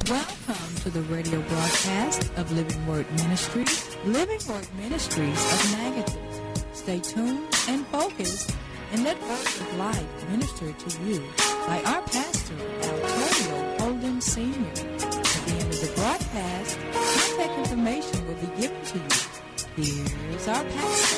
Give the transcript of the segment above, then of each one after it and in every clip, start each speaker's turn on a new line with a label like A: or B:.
A: Welcome to the radio broadcast of Living Word Ministries, Living Word Ministries of Natchez. Stay tuned and focused and let words of life minister to you by our pastor, Antonio Holden Sr. At the end of the broadcast, contact information will be given to you. Here's our pastor.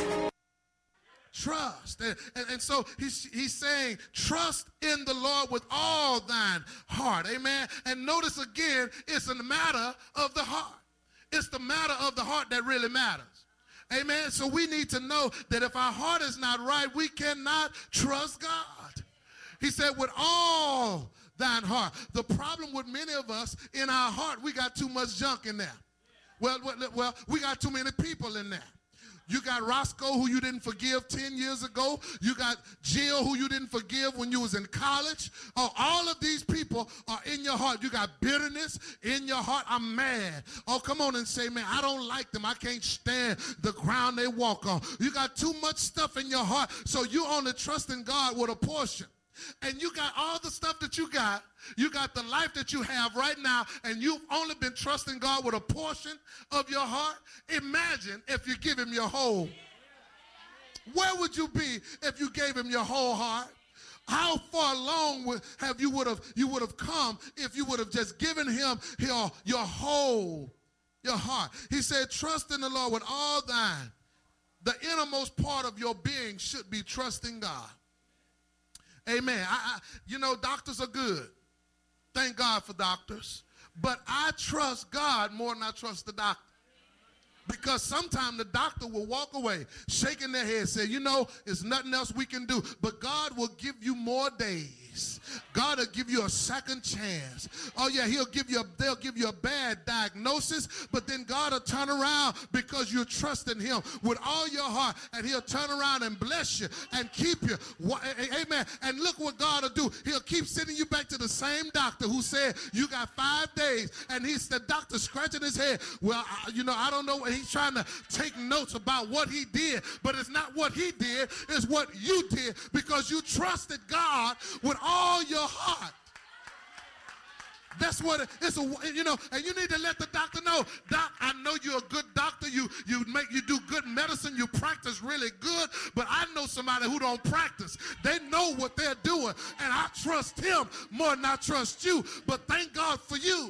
B: Trust. And so he's saying, trust in the Lord with all thine heart. Amen. And notice again, it's a matter of the heart. It's the matter of the heart that really matters. Amen. So we need to know that if our heart is not right, we cannot trust God. He said, with all thine heart. The problem with many of us in our heart, we got too much junk in there. Well, we got too many people in there. You got Roscoe, who you didn't forgive 10 years ago. You got Jill, who you didn't forgive when you was in college. Oh, all of these people are in your heart. You got bitterness in your heart. I'm mad. Oh, come on and say, man, I don't like them. I can't stand the ground they walk on. You got too much stuff in your heart, so you only trust in God with a portion. And you got all the stuff that you got the life that you have right now, and you've only been trusting God with a portion of your heart. Imagine if you give him your whole. Where would you be if you gave him your whole heart? How far along would have come if you would have just given him your whole, your heart? He said, trust in the Lord with all thine. The innermost part of your being should be trusting God. Amen. Doctors are good. Thank God for doctors. But I trust God more than I trust the doctor. Because sometimes the doctor will walk away shaking their head, say, there's nothing else we can do. But God will give you more days. God will give you a second chance. Oh, yeah, they'll give you a bad diagnosis, but then God will turn around because you're trusting him with all your heart, and he'll turn around and bless you and keep you. Amen. And look what God will do. He'll keep sending you back to the same doctor who said you got 5 days, and he's the doctor scratching his head. Well, I don't know. He's trying to take notes about what he did, but it's not what he did, it's what you did, because you trusted God with all your heart. That's what it's and you need to let the doctor know, Doc, I know you're a good doctor, you do good medicine, you practice really good, but I know somebody who don't practice. They know what they're doing, and I trust him more than I trust you. But thank God for you.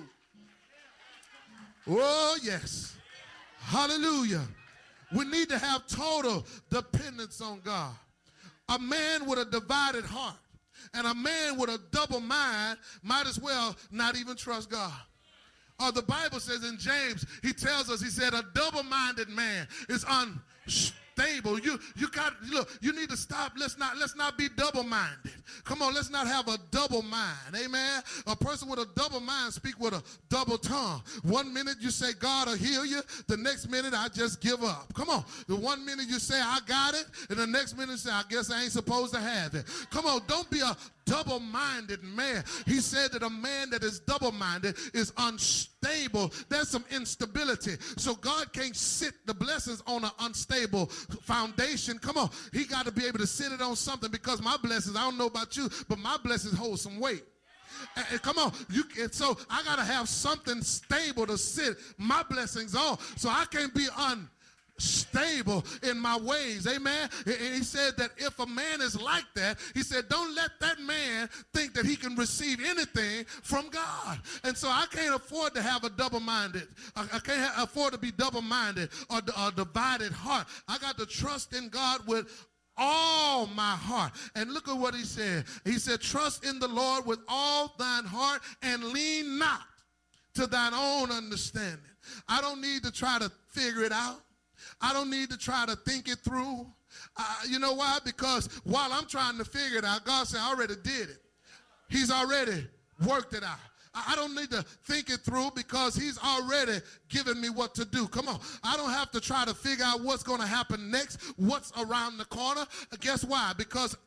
B: Oh, yes. Hallelujah. We need to have total dependence on God. A man with a divided heart and a man with a double mind might as well not even trust God. The Bible says in James, he tells us, he said, a double-minded man is unstable. You need to stop. Let's not be double-minded. Come on, let's not have a double mind. Amen. A person with a double mind speak with a double tongue. 1 minute you say God will heal you, the next minute I just give up. Come on. The 1 minute you say I got it, and the next minute you say I guess I ain't supposed to have it. Come on, don't be a double-minded man. He said that a man that is double-minded is unstable. There's some instability. So God can't sit the blessings on an unstable foundation. Come on. He got to be able to sit it on something, because my blessings, I don't know about you, but my blessings hold some weight. And come on, so I got to have something stable to sit my blessings on. So I can't be unstable in my ways. Amen. And he said that if a man is like that, he said, don't let that man think that he can receive anything from God. And so I can't afford to have a double-minded. I can't afford to be double-minded or a divided heart. I got to trust in God with all my heart. And look at what he said. He said, trust in the Lord with all thine heart and lean not to thine own understanding. I don't need to try to figure it out. I don't need to try to think it through. You know why? Because while I'm trying to figure it out, God said, I already did it. He's already worked it out. I don't need to think it through, because he's already given me what to do. Come on. I don't have to try to figure out what's going to happen next, what's around the corner. Guess why? Because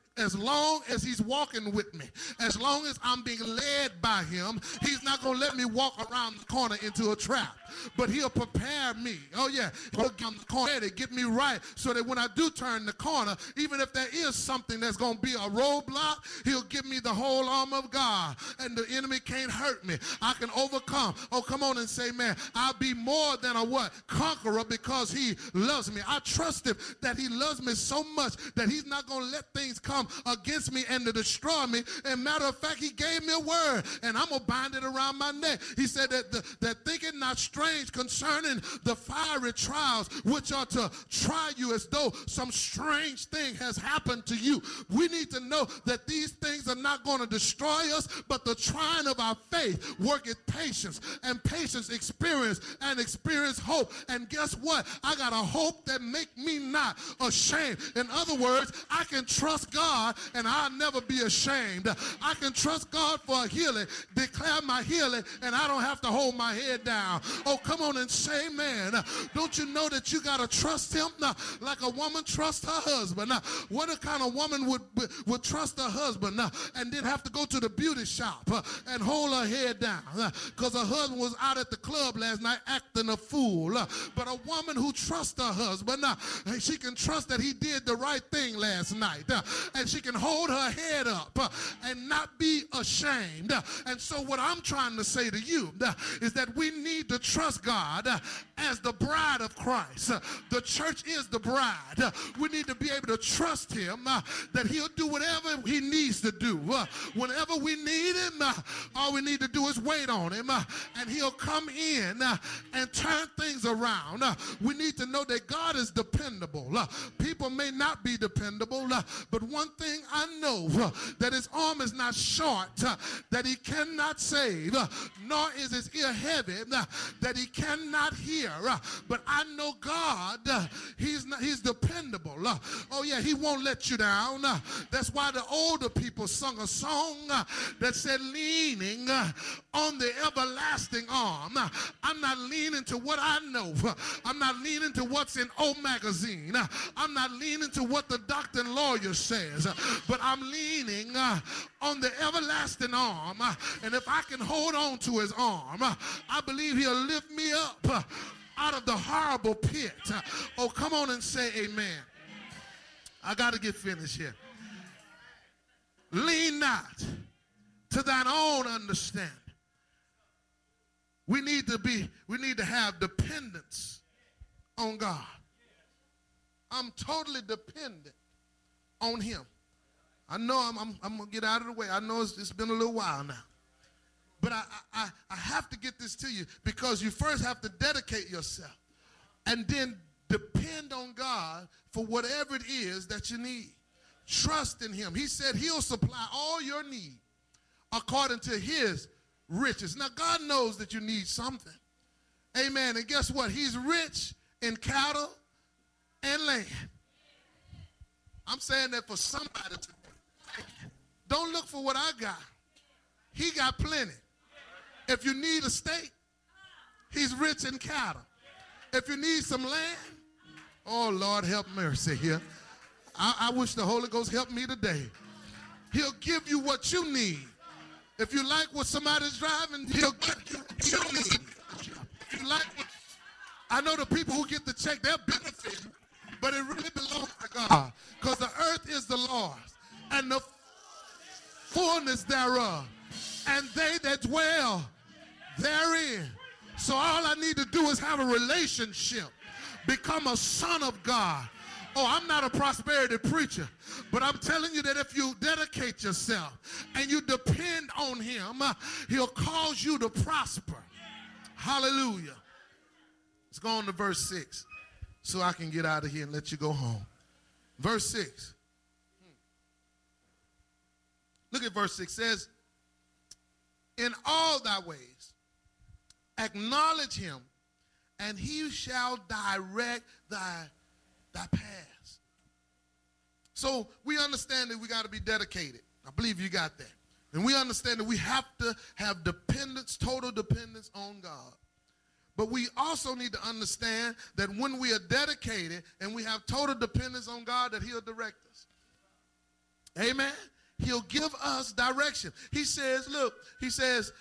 B: as long as he's walking with me, as long as I'm being led by him, he's not going to let me walk around the corner into a trap. But he'll prepare me. Oh, yeah. He'll get the corner to get me right so that when I do turn the corner, even if there is something that's going to be a roadblock, he'll give me the whole armor of God, and the enemy can't hurt me. I can overcome. Oh, come on and say, man, I'll be more than a what? Conqueror, because he loves me. I trust him that he loves me so much that he's not going to let things come against me and to destroy me. And matter of fact, he gave me a word, and I'm going to bind it around my neck. He said that thinking not strange concerning the fiery trials which are to try you as though some strange thing has happened to you. We need to know that these things are not going to destroy us, but the trying of our faith worketh patience, and patience experience, and experience hope. And guess what? I got a hope that make me not ashamed. In other words, I can trust God and I'll never be ashamed. I can trust God for a healing, declare my healing, and I don't have to hold my head down. Oh, come on and say, man, don't you know that you got to trust him like a woman trusts her husband? What a kind of woman would trust her husband and then have to go to the beauty shop and hold her head down because her husband was out at the club last night acting a fool? But a woman who trusts her husband, she can trust that he did the right thing last night, and she can hold her head up and not be ashamed. And so what I'm trying to say to you is that we need to trust God as the bride of Christ. The church is the bride. We need to be able to trust him that he'll do whatever he needs to do. Whenever we need him, all we need to do is wait on him, and he'll come in and turn things around. We need to know that God is dependable. People may not be dependable, but one thing I know, that his arm is not short, that he cannot save, nor is his ear heavy, that he cannot hear. But I know God, he's dependable. Oh yeah, he won't let you down. That's why the older people sung a song that said, leaning on the everlasting arm. I'm not leaning to what I know. I'm not leaning to what's in O Magazine. I'm not leaning to what the doctor and lawyer says, but I'm leaning on the everlasting arm. And if I can hold on to his arm, I believe he'll lift me up out of the horrible pit. Oh, come on and say amen. I got to get finished here. Lean not to thine own understanding. We need to have dependence on God. I'm totally dependent on him. I know I'm going to get out of the way. I know it's been a little while now. But I have to get this to you, because you first have to dedicate yourself and then depend on God for whatever it is that you need. Trust in him. He said he'll supply all your need according to his riches. Now, God knows that you need something. Amen. And guess what? He's rich in cattle and land. I'm saying that for somebody today. Don't look for what I got. He got plenty. If you need a steak, he's rich in cattle. If you need some land, oh, Lord, help mercy here. I wish the Holy Ghost helped me today. He'll give you what you need. If you like what somebody's driving, he'll give you what you need. If you like what, I know the people who get the check, they're benefiting, but it really belongs to God, because the earth is the Lord's and the fullness thereof, and they that dwell therein. So all I need to do is have a relationship, become a son of God. Oh, I'm not a prosperity preacher, but I'm telling you that if you dedicate yourself and you depend on him, he'll cause you to prosper. Hallelujah. Let's go on to verse 6 so I can get out of here and let you go home. Verse 6. Look at verse 6. It says, in all thy ways acknowledge him, and he shall direct thy paths. So we understand that we got to be dedicated. I believe you got that. And we understand that we have to have dependence, total dependence on God. But we also need to understand that when we are dedicated and we have total dependence on God, that he'll direct us. Amen. He'll give us direction. He says, look, he says,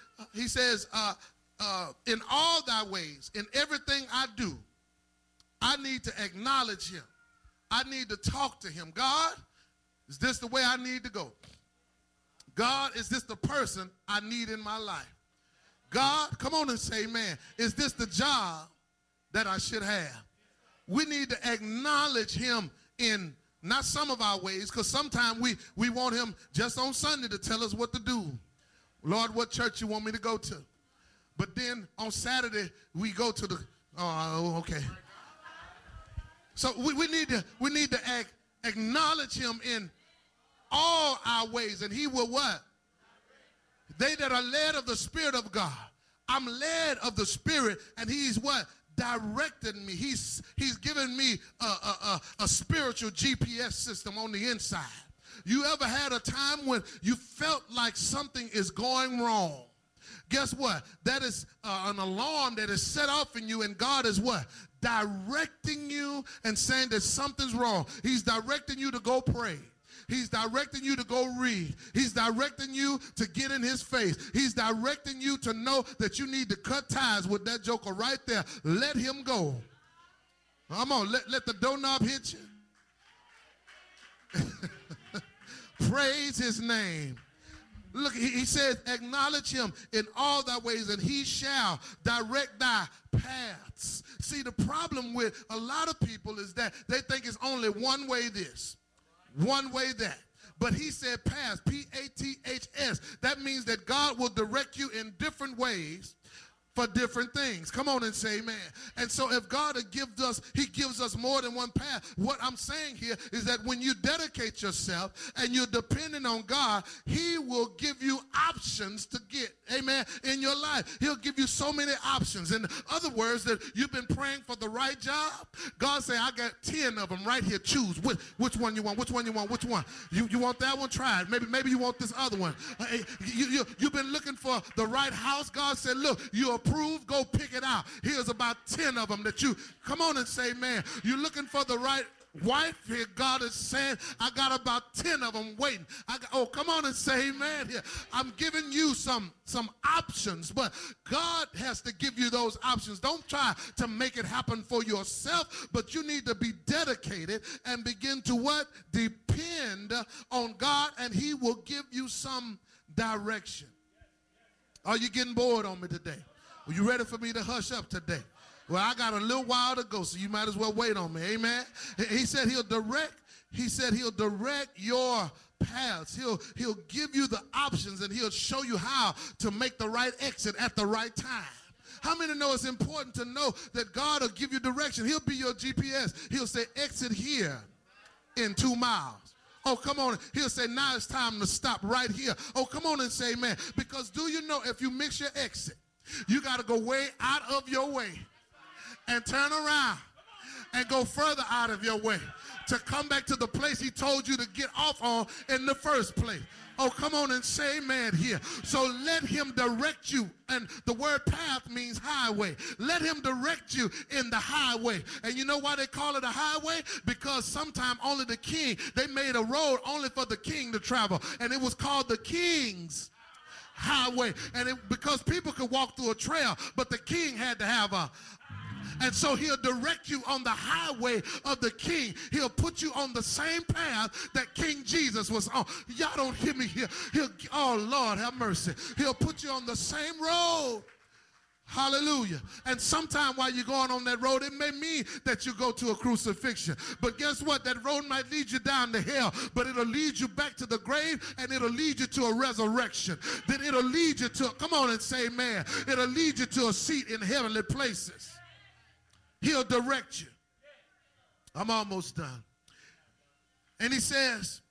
B: in all thy ways, in everything I do, I need to acknowledge him. I need to talk to him. God, is this the way I need to go? God, is this the person I need in my life? God, come on and say, man, is this the job that I should have? We need to acknowledge him in not some of our ways, because sometimes we want him just on Sunday to tell us what to do. Lord, what church you want me to go to? But then on Saturday, we go to the, oh, okay. So we need to acknowledge him in all our ways, and he will what? They that are led of the Spirit of God. I'm led of the Spirit, and he's what? Directed me. He's given me a spiritual GPS system on the inside. You ever had a time when you felt like something is going wrong? Guess what? That is an alarm that is set off in you, and God is what? Directing you and saying that something's wrong. He's directing you to go pray. He's directing you to go read. He's directing you to get in his face. He's directing you to know that you need to cut ties with that joker right there. Let him go. Come on, let the doorknob hit you. Praise his name. Look, he says, acknowledge him in all thy ways, and he shall direct thy paths. See, the problem with a lot of people is that they think it's only one way this, one way that. But he said paths, P-A-T-H-S. That means that God will direct you in different ways for different things. Come on and say amen. And so if God gives us, he gives us more than one path. What I'm saying here is that when you dedicate yourself and you're dependent on God, he will give you options to get, amen, in your life. He'll give you so many options. In other words, that you've been praying for the right job. God say, I got 10 of them right here. Choose which one you want, which one you want, which one. You want that one? Try it. Maybe you want this other one. You've been looking for the right house. God said, look, you're approved, go pick it out. Here's about 10 of them that you, come on and say, man, you're looking for the right wife. Here God is saying, I got about 10 of them waiting. Come on and say amen here. I'm giving you some options, but God has to give you those options. Don't try to make it happen for yourself, but you need to be dedicated and begin to what? Depend on God, and he will give you some direction. Are you getting bored on me today? Are you ready for me to hush up today? Well, I got a little while to go, so you might as well wait on me. Amen. He said he'll direct your paths. He'll give you the options, and he'll show you how to make the right exit at the right time. How many know it's important to know that God will give you direction? He'll be your GPS. He'll say exit here in 2 miles. Oh, come on. He'll say, now it's time to stop right here. Oh, come on and say amen. Because do you know if you miss your exit, you got to go way out of your way and turn around and go further out of your way to come back to the place he told you to get off on in the first place. Oh, come on and say amen here. So let him direct you. And the word path means highway. Let him direct you in the highway. And you know why they call it a highway? Because sometime only the king, they made a road only for the king to travel. And it was called the king's highway. And because people could walk through a trail, but the king had to have a. And so he'll direct you on the highway of the king. He'll put you on the same path that King Jesus was on. Y'all don't hear me here. Oh, Lord, have mercy. He'll put you on the same road. Hallelujah. And sometime while you're going on that road, it may mean that you go to a crucifixion. But guess what? That road might lead you down to hell, but it'll lead you back to the grave, and it'll lead you to a resurrection. Then it'll lead you to, come on and say amen, it'll lead you to a seat in heavenly places. He'll direct you. I'm almost done. And he says,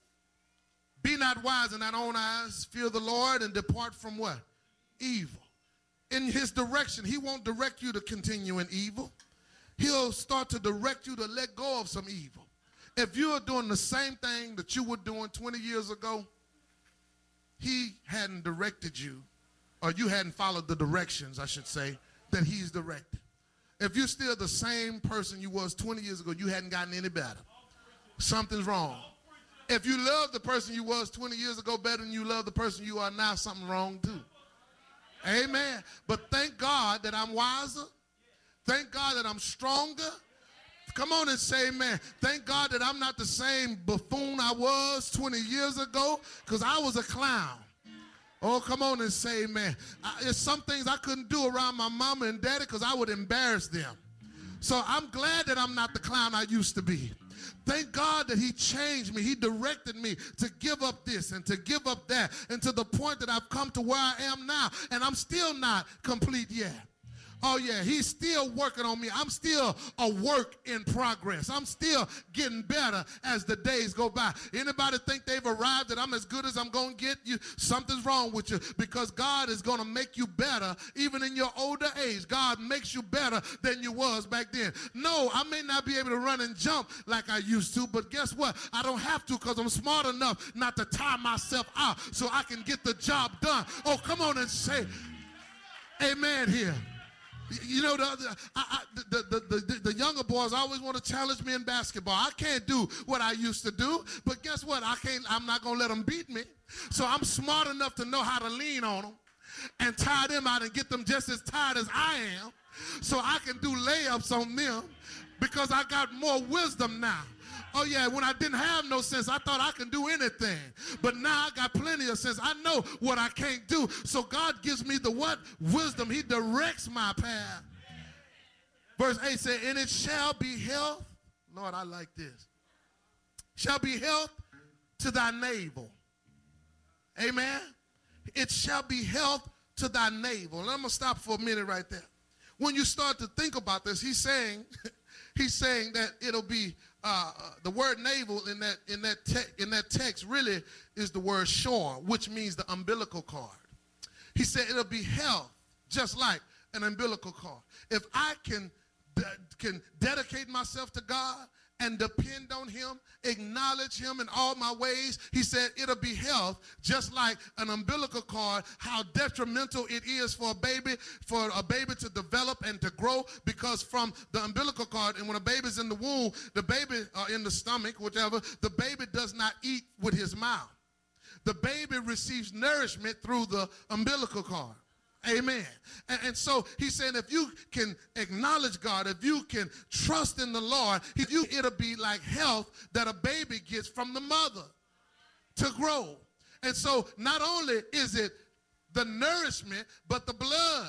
B: be not wise in thine own eyes, fear the Lord, and depart from what? Evil. In his direction, he won't direct you to continue in evil. He'll start to direct you to let go of some evil. If you're doing the same thing that you were doing 20 years ago, he hadn't directed you, or you hadn't followed the directions, I should say, that he's directed. If you're still the same person you was 20 years ago, you hadn't gotten any better. Something's wrong. If you love the person you was 20 years ago better than you love the person you are now, something wrong too. Amen. But thank God that I'm wiser. Thank God that I'm stronger. Come on and say amen. Thank God that I'm not the same buffoon I was 20 years ago, because I was a clown. Oh, come on and say amen. There's some things I couldn't do around my mama and daddy because I would embarrass them. So I'm glad that I'm not the clown I used to be. Thank God that he changed me. He directed me to give up this and to give up that, and to the point that I've come to where I am now, and I'm still not complete yet. Oh, yeah, he's still working on me. I'm still a work in progress. I'm still getting better as the days go by. Anybody think they've arrived, that I'm as good as I'm going to get? Something's wrong with you, because God is going to make you better even in your older age. God makes you better than you was back then. No, I may not be able to run and jump like I used to, but guess what? I don't have to, because I'm smart enough not to tire myself out so I can get the job done. Oh, come on and say amen here. You know, the younger boys always want to challenge me in basketball. I can't do what I used to do, but guess what? I'm not going to let them beat me. So I'm smart enough to know how to lean on them and tire them out and get them just as tired as I am, so I can do layups on them, because I got more wisdom now. Oh, yeah, when I didn't have no sense, I thought I could do anything. But now I got plenty of sense. I know what I can't do. So God gives me the what? Wisdom. He directs my path. Verse 8 said, and it shall be health. Lord, I like this. Shall be health to thy navel. Amen. It shall be health to thy navel. And I'm going to stop for a minute right there. When you start to think about this, he's saying that it'll be the word navel in that text really is the word shore, which means the umbilical cord. He said it'll be health, just like an umbilical cord. If I can dedicate myself to God and depend on him, acknowledge him in all my ways, he said it'll be health, just like an umbilical cord, how detrimental it is for a baby to develop and to grow, because from the umbilical cord, and when a baby's in the womb, the baby, in the stomach, whatever, the baby does not eat with his mouth. The baby receives nourishment through the umbilical cord. Amen. And so he's saying if you can acknowledge God, if you can trust in the Lord, it'll be like health that a baby gets from the mother to grow. And so not only is it the nourishment, but the blood,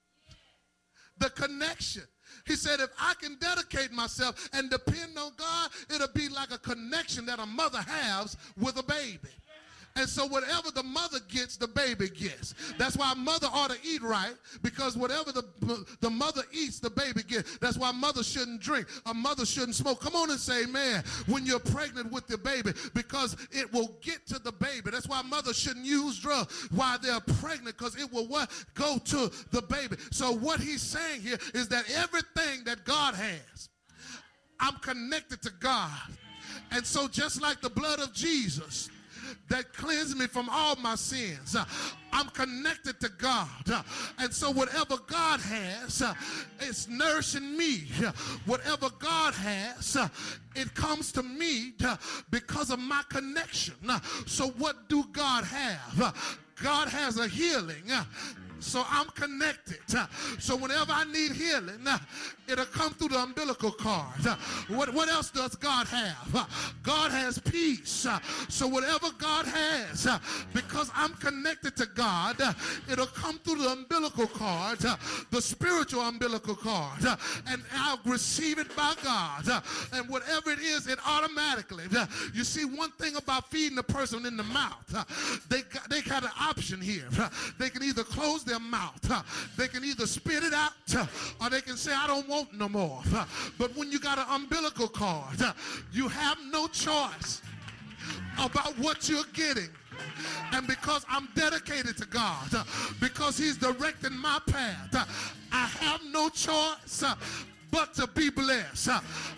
B: the connection. He said if I can dedicate myself and depend on God, it'll be like a connection that a mother has with a baby. And so whatever the mother gets, the baby gets. That's why a mother ought to eat right, because whatever the mother eats, the baby gets. That's why a mother shouldn't drink. A mother shouldn't smoke. Come on and say amen when you're pregnant with the baby, because it will get to the baby. That's why mothers shouldn't use drugs while they're pregnant, because it will what? Go to the baby. So what he's saying here is that everything that God has, I'm connected to God. And so just like the blood of Jesus that cleansed me from all my sins, I'm connected to God. And so whatever God has, it's nourishing me. Whatever God has, it comes to me because of my connection. So what do God have? God has a healing. So I'm connected. So whenever I need healing, it'll come through the umbilical cord. What else does God have? God has peace. So whatever God has, because I'm connected to God, it'll come through the umbilical cord, the spiritual umbilical cord, and I'll receive it by God. And whatever it is, it automatically. You see, one thing about feeding a person in the mouth, they got an option here. They can either close their mouth, they can either spit it out, or they can say, I don't want no more. But when you got an umbilical cord, you have no choice about what you're getting. And because I'm dedicated to God, because he's directing my path, I have no choice but to be blessed.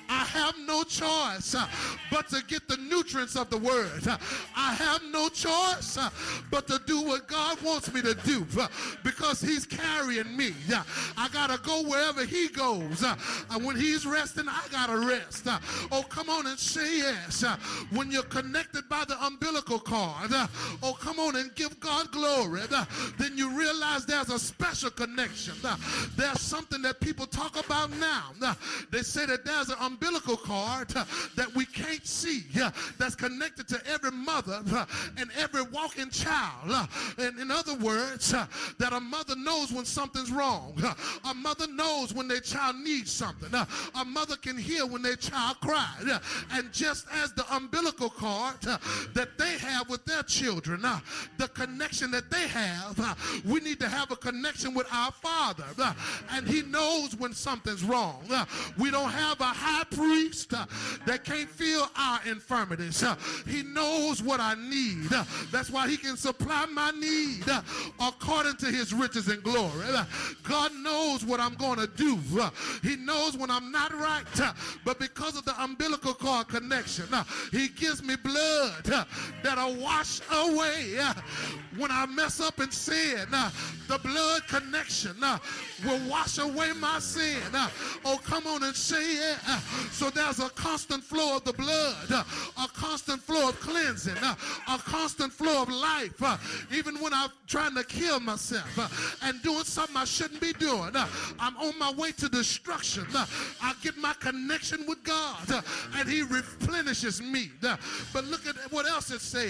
B: I have no choice but to get the nutrients of the word. I have no choice but to do what God wants me to do because he's carrying me. I got to go wherever he goes. When he's resting, I got to rest. Oh, come on and say yes. When you're connected by the umbilical cord, oh, come on and give God glory. Then you realize there's a special connection. There's something that people talk about now. They say that there's an umbilical cord that we can't see that's connected to every mother and every walking child. And in other words, that a mother knows when something's wrong. A mother knows when their child needs something. A mother can hear when their child cries. And just as the umbilical cord that they have with their children, the connection that they have, we need to have a connection with our Father. And he knows when something's wrong. We don't have a high priest that can't feel our infirmities. He knows what I need. That's why he can supply my need according to his riches and glory. God knows what I'm going to do. He knows when I'm not right. But because of the umbilical cord connection, he gives me blood that'll wash away when I mess up in sin. The blood connection will wash away my sin. Oh, come on and say it. So there's a constant flow of the blood, a constant flow of cleansing, a constant flow of life. Even when I'm trying to kill myself and doing something I shouldn't be doing, I'm on my way to destruction. I get my connection with God and he replenishes me. But look at what else it said.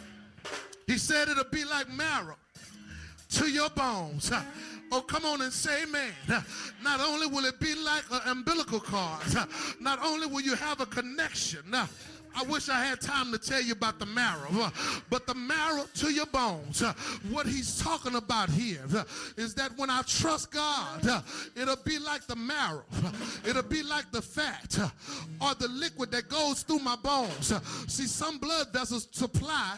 B: He said it'll be like marrow to your bones. Oh, come on and say amen. Not only will it be like an umbilical cord, not only will you have a connection. I wish I had time to tell you about the marrow, but the marrow to your bones, what he's talking about here is that when I trust God, it'll be like the marrow. It'll be like the fat or the liquid that goes through my bones. See, some blood vessels supply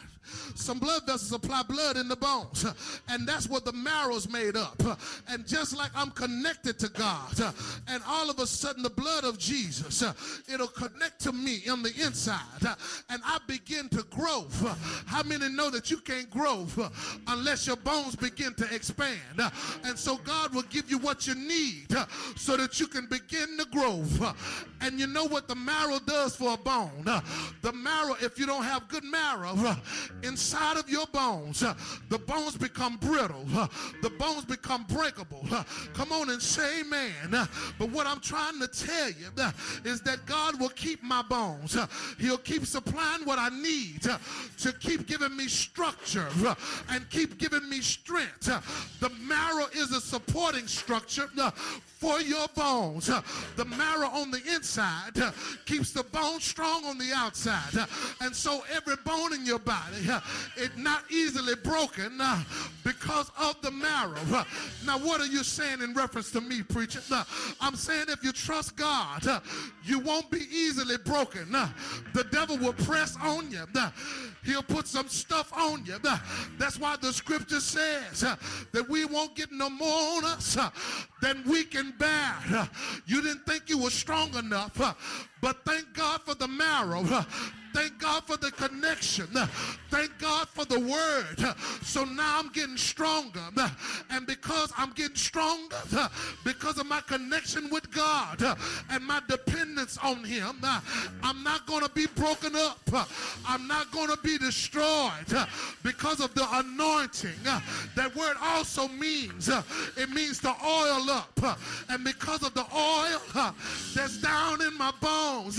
B: blood in the bones, and that's what the marrow's made up. And just like I'm connected to God, and all of a sudden the blood of Jesus, it'll connect to me on the inside, and I begin to grow. How many know that you can't grow unless your bones begin to expand? And so God will give you what you need so that you can begin to grow. And you know what the marrow does for a bone? The marrow, if you don't have good marrow inside of your bones, the bones become brittle. The bones become breakable. Come on and say amen. But what I'm trying to tell you is that God will keep my bones. He'll keep supplying what I need to keep giving me structure and keep giving me strength. The marrow is a supporting structure for your bones. The marrow on the inside keeps the bone strong on the outside. And so every bone in your body is not easily broken because of the marrow. Now, what are you saying in reference to me, preacher? I'm saying if you trust God, you won't be easily broken. The devil will press on you. He'll put some stuff on you. That's why the scripture says that we won't get no more on us than we can bear. You didn't think you were strong enough, but thank God for the marrow. Thank God for the connection. Thank God for the word. So now I'm getting stronger. And because I'm getting stronger, because of my connection with God and my dependence on him, I'm not going to be broken up. I'm not going to be destroyed because of the anointing. That word also means, it means to oil up. And because of the oil that's down in my bones,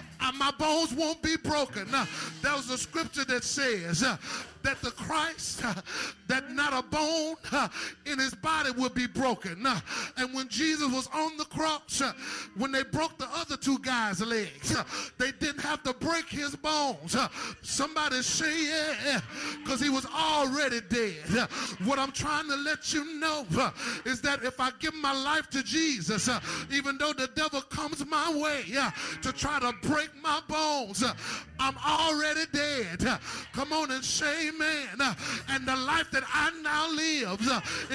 B: my bones won't be broken. There was a scripture that says that the Christ, that not a bone in his body will be broken. And when Jesus was on the cross, when they broke the other two guys' legs, they didn't have to break his bones. Somebody say yeah, because he was already dead. What I'm trying to let you know is that if I give my life to Jesus, even though the devil comes my way to try to break my bones, I'm already dead. Come on and say amen. And the life that I now live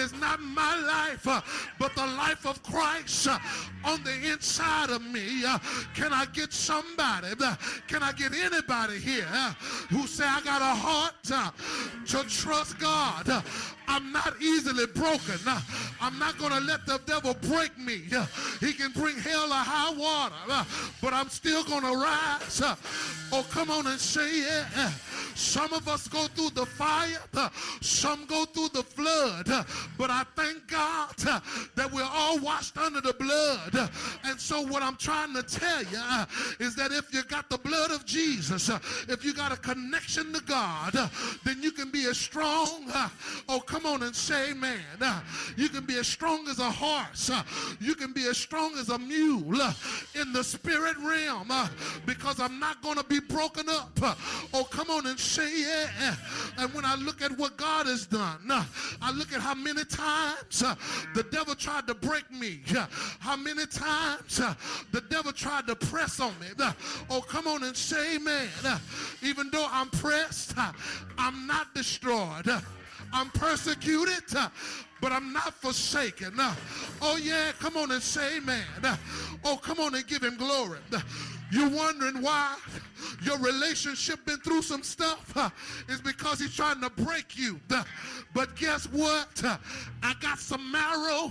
B: is not my life, but the life of Christ on the inside of me. Can I get somebody? Can I get anybody here who say, I got a heart to trust God? I'm not easily broken. I'm not going to let the devil break me. He can bring hell or high water, but I'm still going to rise. Oh, come on and say yeah. Some of us go through the fire. Some go through the flood. But I thank God that we're all washed under the blood. And so what I'm trying to tell you is that if you got the blood of Jesus, if you got a connection to God, then you can be as strong. Oh, come on and say amen. You can be as strong as a horse. You can be as strong as a mule in the spirit realm, because I'm not going to be broken up. Oh, come on and say yeah. And when I look at what God has done, I look at how many times the devil tried to break me, how many times the devil tried to press on me. Oh, come on and say amen. Even though I'm pressed, I'm not destroyed. I'm persecuted, but I'm not forsaken. Oh, yeah, come on and say amen. Oh, come on and give him glory. You're wondering why your relationship been through some stuff? It's because he's trying to break you. But guess what? I got some marrow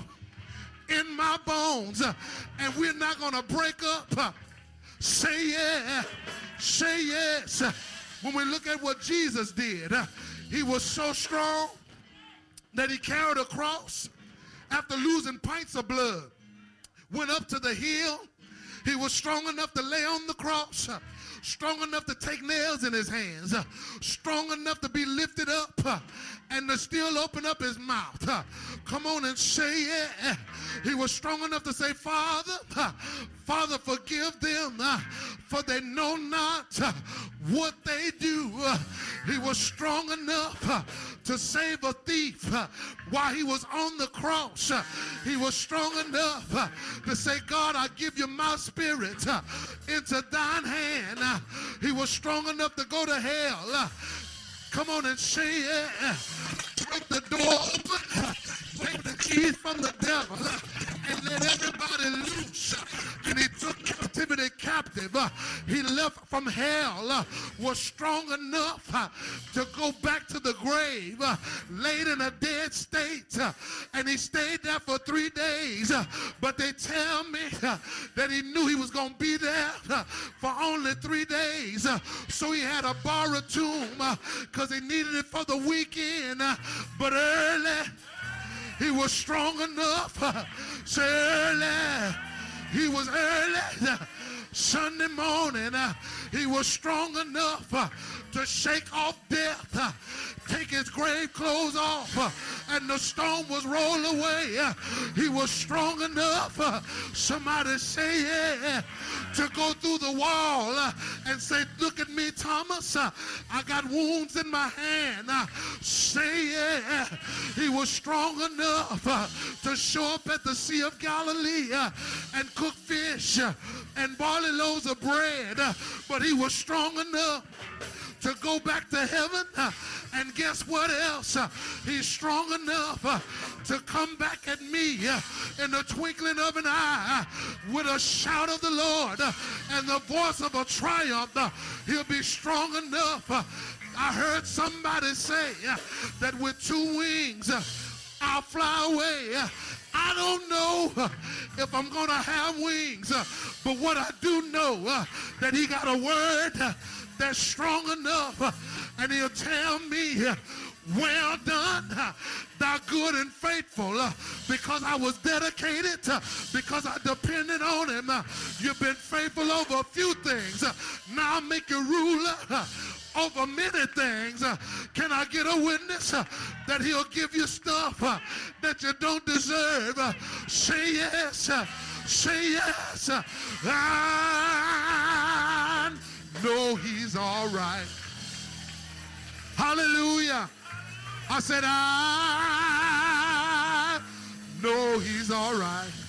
B: in my bones, and we're not going to break up. Say yeah. Say yes. When we look at what Jesus did, he was so strong that he carried a cross after losing pints of blood, went up to the hill. He was strong enough to lay on the cross, strong enough to take nails in his hands, strong enough to be lifted up and to still open up his mouth. Come on and say yeah. He was strong enough to say, Father, Father, forgive them, for they know not what they do. He was strong enough to save a thief while he was on the cross. He was strong enough to say, God, I give you my spirit into thine hand. He was strong enough to go to hell. Come on and say yeah. Break the door open, take the keys from the devil, and let everybody loose. And he took captivity captive. He left from hell, was strong enough to go back to the grave, laid in a dead state, and he stayed there for 3 days. But they tell me that he knew he was going to be there for only 3 days. So he had to borrow a tomb because he needed it for the weekend. But early, he was strong enough. Say early. He was early. Sunday morning, he was strong enough to shake off death, take his grave clothes off, and the stone was rolled away. He was strong enough, somebody say yeah, to go through the wall and say, look at me, Thomas, I got wounds in my hand. Say yeah. He was strong enough to show up at the Sea of Galilee and cook fish and barley loaves of bread, but he was strong enough to go back to heaven. And guess what else? He's strong enough to come back at me in the twinkling of an eye with a shout of the Lord and the voice of a triumph. He'll be strong enough. I heard somebody say that with 2 wings I'll fly away. I don't know if I'm going to have wings, but what I do know, that he got a word that's strong enough, and he'll tell me, well done, thou good and faithful, because I was dedicated, because I depended on him. You've been faithful over a few things. Now I'll make you ruler over many things. Can I get a witness that he'll give you stuff that you don't deserve? Say yes. Say yes. I know he's all right. Hallelujah. I said, I know he's all right.